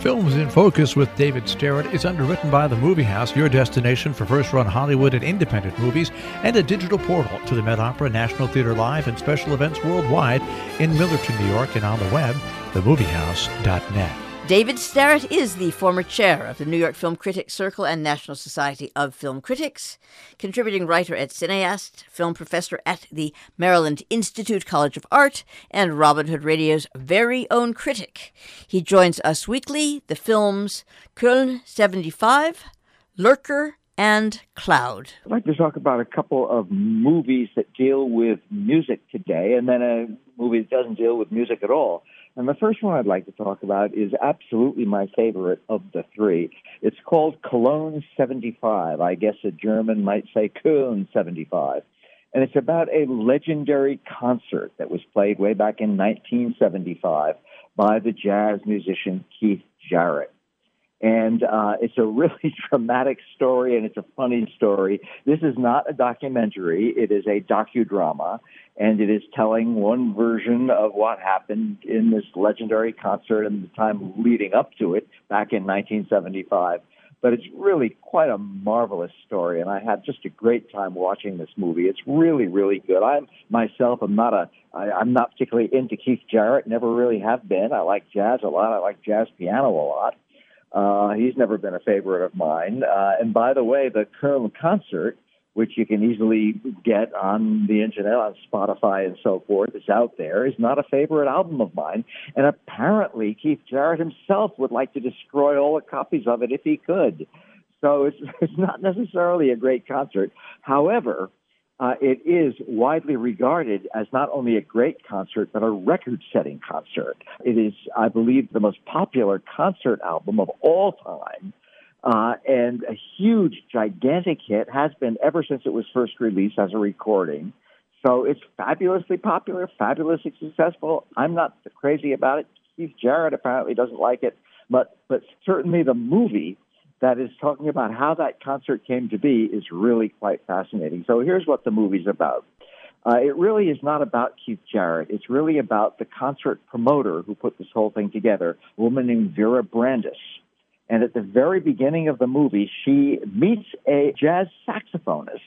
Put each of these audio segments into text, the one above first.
Films in Focus with David Starrett is underwritten by The Movie House, your destination for first-run Hollywood and independent movies, and a digital portal to the Met Opera, National Theater Live, and special events worldwide in Millerton, New York, and on the web, themoviehouse.net. David Starrett is the former chair of the New York Film Critics Circle and National Society of Film Critics, contributing writer at Cineast, film professor at the Maryland Institute College of Art, and Robin Hood Radio's very own critic. He joins us weekly, the films Köln 75, Lurker, and Cloud. I'd like to talk about a couple of movies that deal with music today, and then a movie that doesn't deal with music at all. And the first one I'd like to talk about is absolutely my favorite of the three. It's called Cologne 75. I guess a German might say Köln 75. And it's about a legendary concert that was played way back in 1975 by the jazz musician Keith Jarrett. And it's a really dramatic story, and it's a funny story. This is not a documentary. It is a docudrama, and it is telling one version of what happened in this legendary concert and the time leading up to it back in 1975. But it's really quite a marvelous story, and I had just a great time watching this movie. It's really, really good. I'm not particularly into Keith Jarrett, never really have been. I like jazz a lot. I like jazz piano a lot. He's never been a favorite of mine. And by the way, the Köln concert, which you can easily get on the internet, on Spotify and so forth, is out there, is not a favorite album of mine. And apparently Keith Jarrett himself would like to destroy all the copies of it if he could. So it's not necessarily a great concert. However, it is widely regarded as not only a great concert, but a record-setting concert. It is, I believe, the most popular concert album of all time, and a huge, gigantic hit, has been ever since it was first released as a recording. So it's fabulously popular, fabulously successful. I'm not crazy about it. Keith Jarrett apparently doesn't like it, but certainly the movie that is talking about how that concert came to be is really quite fascinating. So here's what the movie's about. It really is not about Keith Jarrett. It's really about the concert promoter who put this whole thing together, a woman named Vera Brandis. And at the very beginning of the movie, she meets a jazz saxophonist,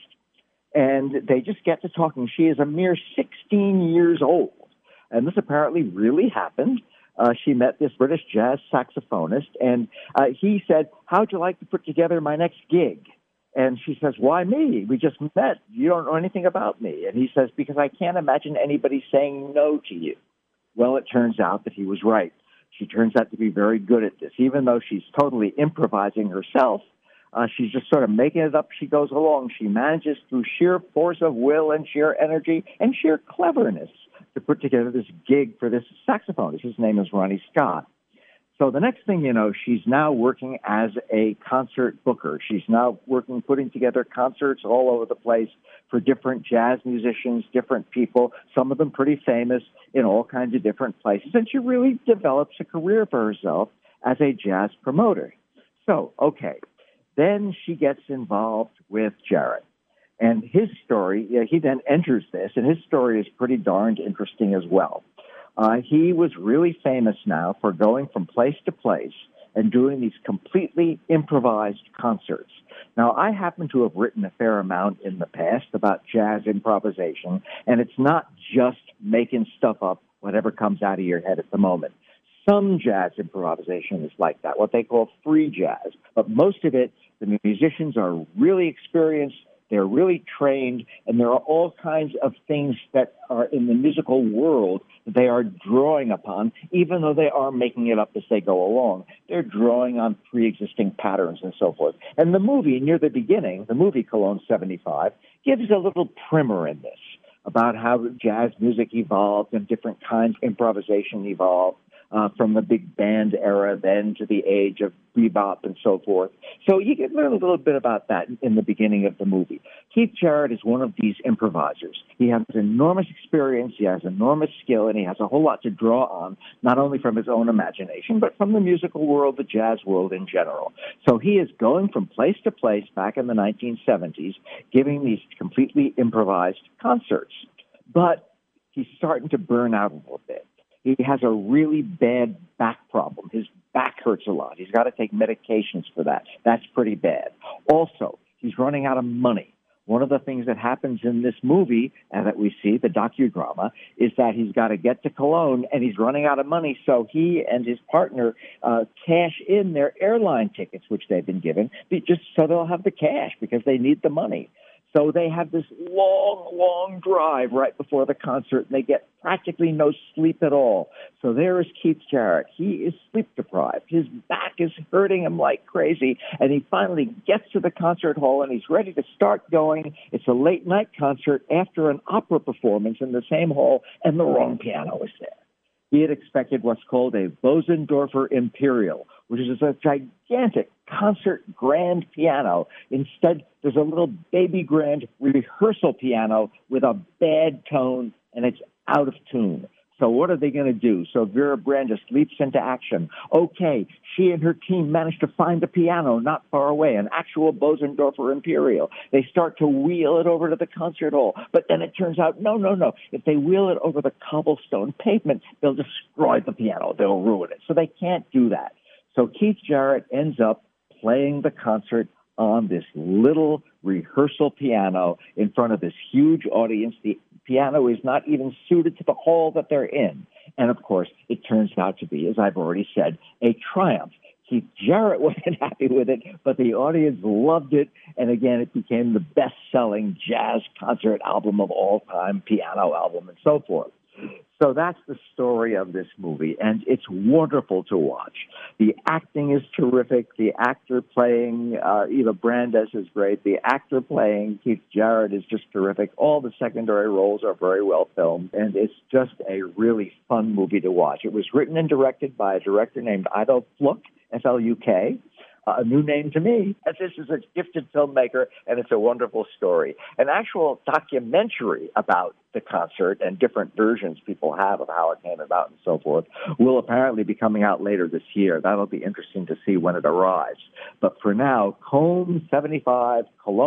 and they just get to talking. She is a mere 16 years old, and this apparently really happened. She met this British jazz saxophonist, and he said, "How'd you like to put together my next gig?" And she says, "Why me? We just met. You don't know anything about me." And he says, "Because I can't imagine anybody saying no to you." Well, it turns out that he was right. She turns out to be very good at this. Even though she's totally improvising herself, she's just sort of making it up as she goes along. She manages through sheer force of will and sheer energy and sheer cleverness to put together this gig for this saxophonist. His name is Ronnie Scott. So the next thing you know, she's now working as a concert booker. She's now putting together concerts all over the place for different jazz musicians, different people, some of them pretty famous in all kinds of different places. And she really develops a career for herself as a jazz promoter. So, okay, then she gets involved with Jarrett. And his story, he then enters this, and his story is pretty darned interesting as well. He was really famous now for going from place to place and doing these completely improvised concerts. Now, I happen to have written a fair amount in the past about jazz improvisation, and it's not just making stuff up, whatever comes out of your head at the moment. Some jazz improvisation is like that, what they call free jazz. But most of it, the musicians are really experienced, they're really trained, and there are all kinds of things that are in the musical world that they are drawing upon, even though they are making it up as they go along. They're drawing on pre-existing patterns and so forth. And the movie, near the beginning, the movie Cologne 75, gives a little primer in this about how jazz music evolved and different kinds of improvisation evolved. From the big band era then to the age of bebop and so forth. So you can learn a little bit about that in the beginning of the movie. Keith Jarrett is one of these improvisers. He has enormous experience, he has enormous skill, and he has a whole lot to draw on, not only from his own imagination, but from the musical world, the jazz world in general. So he is going from place to place back in the 1970s, giving these completely improvised concerts. But he's starting to burn out a little bit. He has a really bad back problem. His back hurts hurts a lot. He's got to take medications for that. That's pretty bad. Also, he's running out of money. One of the things that happens in this movie, and that we see, the docudrama, is that he's got to get to Cologne, and he's running out of money, so he and his partner cash in their airline tickets, which they've been given, just so they'll have the cash, because they need the money. So they have this long, long drive right before the concert, and they get practically no sleep at all. So there is Keith Jarrett. He is sleep-deprived. His back is hurting him like crazy, and he finally gets to the concert hall, and he's ready to start going. It's a late-night concert after an opera performance in the same hall, and the wrong piano is there. He had expected what's called a Bosendorfer Imperial, which is a gigantic concert grand piano. Instead, there's a little baby grand rehearsal piano with a bad tone, and it's out of tune. So what are they going to do? So Vera Brandes leaps into action. Okay, she and her team managed to find a piano not far away, an actual Bosendorfer Imperial. They start to wheel it over to the concert hall. But then it turns out, no. If they wheel it over the cobblestone pavement, they'll destroy the piano. They'll ruin it. So they can't do that. So Keith Jarrett ends up playing the concert on this little rehearsal piano in front of this huge audience. The piano is not even suited to the hall that they're in. And, of course, it turns out to be, as I've already said, a triumph. Keith Jarrett wasn't happy with it, but the audience loved it. And, again, it became the best-selling jazz concert album of all time, piano album, and so forth. So that's the story of this movie, and it's wonderful to watch. The acting is terrific. The actor playing Eva Brandes is great. The actor playing Keith Jarrett is just terrific. All the secondary roles are very well filmed, and it's just a really fun movie to watch. It was written and directed by a director named Ido Fluke, F-L-U-K. A new name to me. This is a gifted filmmaker, and it's a wonderful story. An actual documentary about the concert and different versions people have of how it came about and so forth will apparently be coming out later this year. That'll be interesting to see when it arrives. But for now, Cologne 75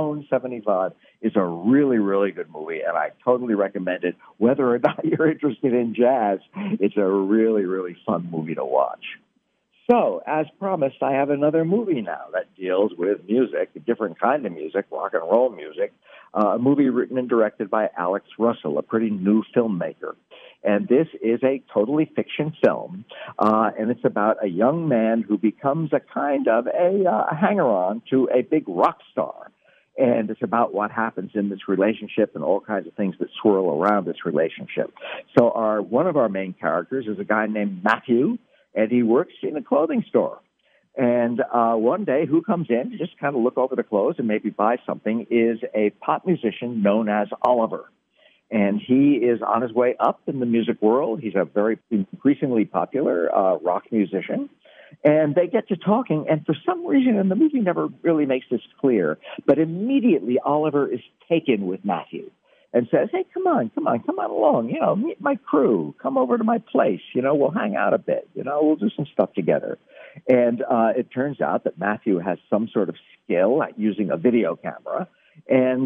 is a really, really good movie, and I totally recommend it. Whether or not you're interested in jazz, it's a really, really fun movie to watch. So, as promised, I have another movie now that deals with music, a different kind of music, rock and roll music, a movie written and directed by Alex Russell, a pretty new filmmaker. And this is a totally fiction film, and it's about a young man who becomes a kind of a hanger-on to a big rock star. And it's about what happens in this relationship and all kinds of things that swirl around this relationship. So one of our main characters is a guy named Matthew, and he works in a clothing store. And one day, who comes in to just kind of look over the clothes and maybe buy something is a pop musician known as Oliver. And he is on his way up in the music world. He's a very increasingly popular rock musician. And they get to talking, and for some reason, and the movie never really makes this clear, but immediately Oliver is taken with Matthew and says, hey, come on along, meet my crew, come over to my place, we'll hang out a bit, we'll do some stuff together. And it turns out that Matthew has some sort of skill at using a video camera, and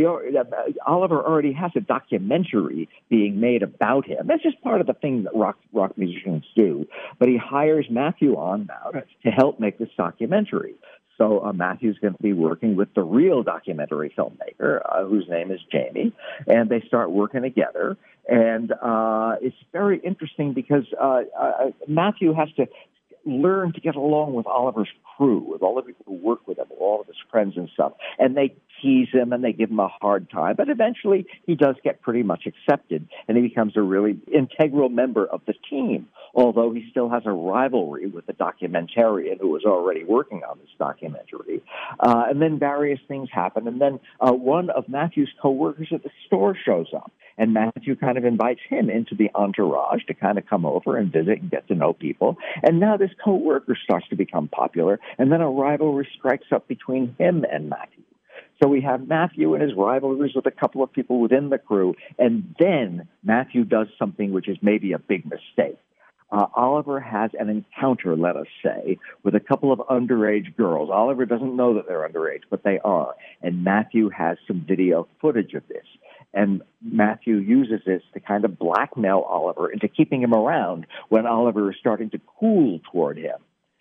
Oliver already has a documentary being made about him. That's just part of the thing that rock musicians do. But he hires Matthew on now to help make this documentary. So Matthew's going to be working with the real documentary filmmaker, whose name is Jamie, and they start working together. And it's very interesting because Matthew has to learn to get along with Oliver's crew, with all the people who work with him, all of his friends and stuff. And they tease him and they give him a hard time. But eventually he does get pretty much accepted, and he becomes a really integral member of the team, although he still has a rivalry with the documentarian who was already working on this documentary. And then various things happen. And then one of Matthew's coworkers at the store shows up. And Matthew kind of invites him into the entourage to kind of come over and visit and get to know people. And now this coworker starts to become popular, and then a rivalry strikes up between him and Matthew. So we have Matthew and his rivalries with a couple of people within the crew, and then Matthew does something which is maybe a big mistake. Oliver has an encounter, let us say, with a couple of underage girls. Oliver doesn't know that they're underage, but they are. And Matthew has some video footage of this. And Matthew uses this to kind of blackmail Oliver into keeping him around when Oliver is starting to cool toward him.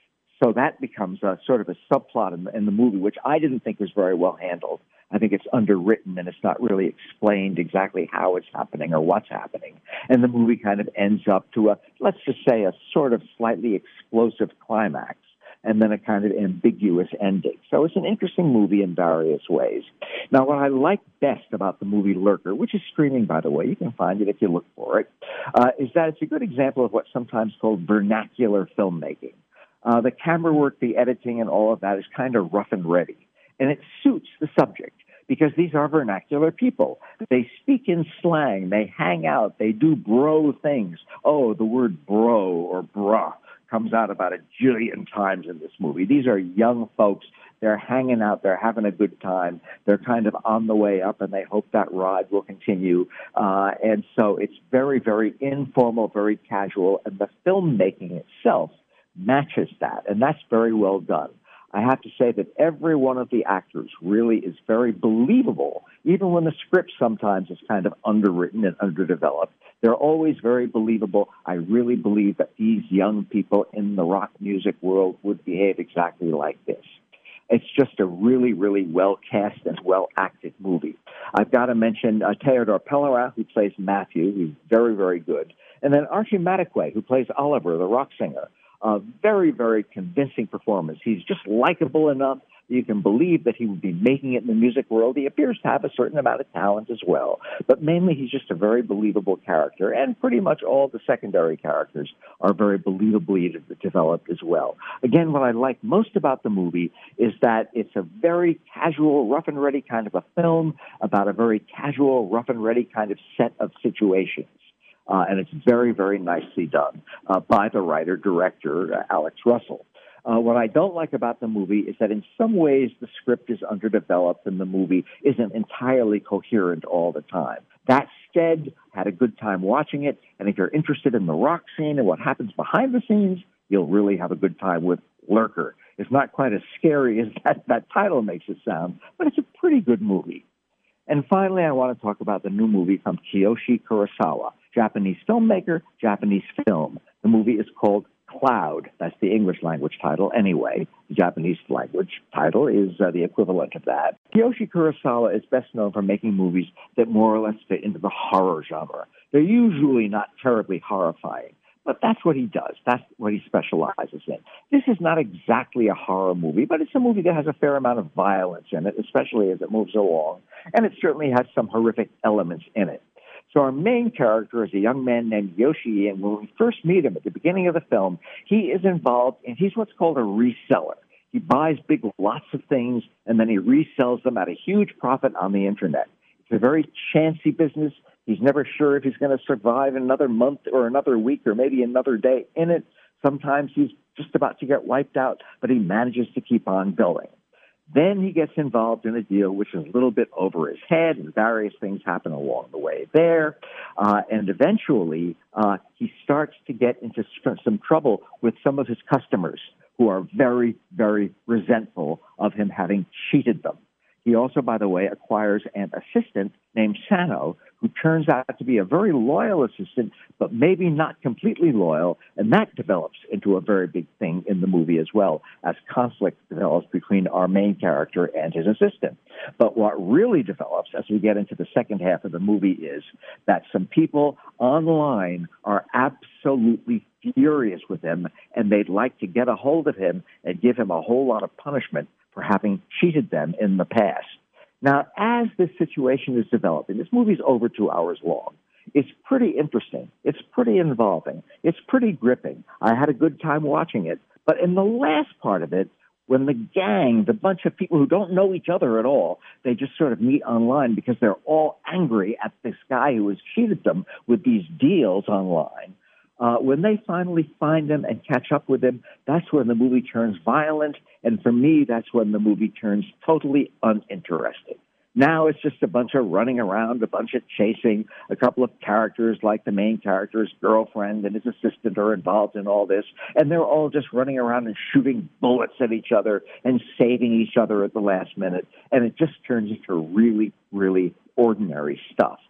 So that becomes a sort of a subplot in the movie, which I didn't think was very well handled. I think it's underwritten and it's not really explained exactly how it's happening or what's happening. And the movie kind of ends up to let's just say, a sort of slightly explosive climax and then a kind of ambiguous ending. So it's an interesting movie in various ways. Now, what I like best about the movie Lurker, which is streaming, by the way, you can find it if you look for it, is that it's a good example of what's sometimes called vernacular filmmaking. The camera work, the editing, and all of that is kind of rough and ready. And it suits the subject because these are vernacular people. They speak in slang. They hang out. They do bro things. Oh, the word bro or bruh comes out about a jillion times in this movie. These are young folks. They're hanging out. They're having a good time. They're kind of on the way up, and they hope that ride will continue. And so it's very, very informal, very casual, and the filmmaking itself matches that, and that's very well done. I have to say that every one of the actors really is very believable, even when the script sometimes is kind of underwritten and underdeveloped. They're always very believable. I really believe that these young people in the rock music world would behave exactly like this. It's just a really, really well-cast and well-acted movie. I've got to mention Théodore Pellerin, who plays Matthew, who's very, very good. And then Archie Madekwe, who plays Oliver, the rock singer. Very, very convincing performance. He's just likable enough that you can believe that he would be making it in the music world. He appears to have a certain amount of talent as well. But mainly he's just a very believable character, and pretty much all the secondary characters are very believably developed as well. Again, what I like most about the movie is that it's a very casual, rough and ready kind of a film about a very casual, rough and ready kind of set of situations. And it's very, very nicely done by the writer-director, Alex Russell. What I don't like about the movie is that in some ways the script is underdeveloped and the movie isn't entirely coherent all the time. That said, had a good time watching it, and if you're interested in the rock scene and what happens behind the scenes, you'll really have a good time with Lurker. It's not quite as scary as that title makes it sound, but it's a pretty good movie. And finally, I want to talk about the new movie from Kiyoshi Kurosawa, Japanese filmmaker, Japanese film. The movie is called Cloud. That's the English language title anyway. The Japanese language title is the equivalent of that. Kiyoshi Kurosawa is best known for making movies that more or less fit into the horror genre. They're usually not terribly horrifying, but that's what he does. That's what he specializes in. This is not exactly a horror movie, but it's a movie that has a fair amount of violence in it, especially as it moves along, and it certainly has some horrific elements in it. So our main character is a young man named Yoshi, and when we first meet him at the beginning of the film, he is involved in, he's what's called a reseller. He buys big lots of things, and then he resells them at a huge profit on the Internet. It's a very chancy business. He's never sure if he's going to survive another month or another week or maybe another day in it. Sometimes he's just about to get wiped out, but he manages to keep on going. Then he gets involved in a deal which is a little bit over his head, and various things happen along the way there. And eventually, he starts to get into some trouble with some of his customers who are very, very resentful of him having cheated them. He also, by the way, acquires an assistant named Sano, who turns out to be a very loyal assistant, but maybe not completely loyal, and that develops into a very big thing in the movie as well, as conflict develops between our main character and his assistant. But what really develops as we get into the second half of the movie is that some people online are absolutely furious with him, and they'd like to get a hold of him and give him a whole lot of punishment for having cheated them in the past. Now, as this situation is developing, this movie's over 2 hours long. It's pretty interesting. It's pretty involving. It's pretty gripping. I had a good time watching it. But in the last part of it, when the gang, the bunch of people who don't know each other at all, they just sort of meet online because they're all angry at this guy who has cheated them with these deals online. When they finally find him and catch up with him, that's when the movie turns violent. And for me, that's when the movie turns totally uninteresting. Now it's just a bunch of running around, a bunch of chasing. A couple of characters, like the main character's girlfriend and his assistant, are involved in all this. And they're all just running around and shooting bullets at each other and saving each other at the last minute. And it just turns into really, really ordinary stuff.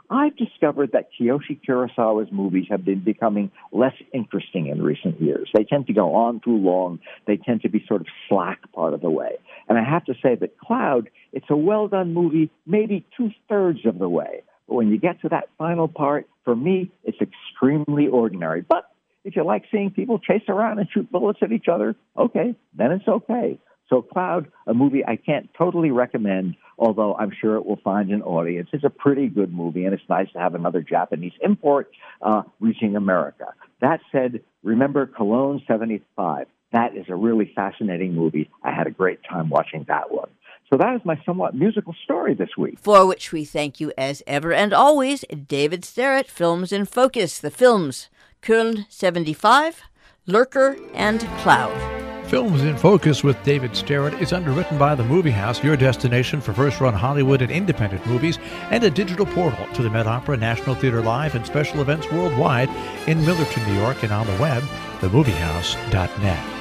I've discovered that Kiyoshi Kurosawa's movies have been becoming less interesting in recent years. They tend to go on too long. They tend to be sort of slack part of the way. And I have to say that Cloud, it's a well-done movie, maybe 2/3 of the way. But when you get to that final part, for me, it's extremely ordinary. But if you like seeing people chase around and shoot bullets at each other, okay, then it's okay. So Cloud, a movie I can't totally recommend, although I'm sure it will find an audience. It's a pretty good movie, and it's nice to have another Japanese import reaching America. That said, remember Cologne 75. That is a really fascinating movie. I had a great time watching that one. So that is my somewhat musical story this week. For which we thank you as ever and always, David Sterrett, Films in Focus. The films, Köln 75, Lurker, and Cloud. Films in Focus with David Sterrett is underwritten by The Movie House, your destination for first-run Hollywood and independent movies, and a digital portal to the Met Opera, National Theater Live, and special events worldwide in Millerton, New York, and on the web, themoviehouse.net.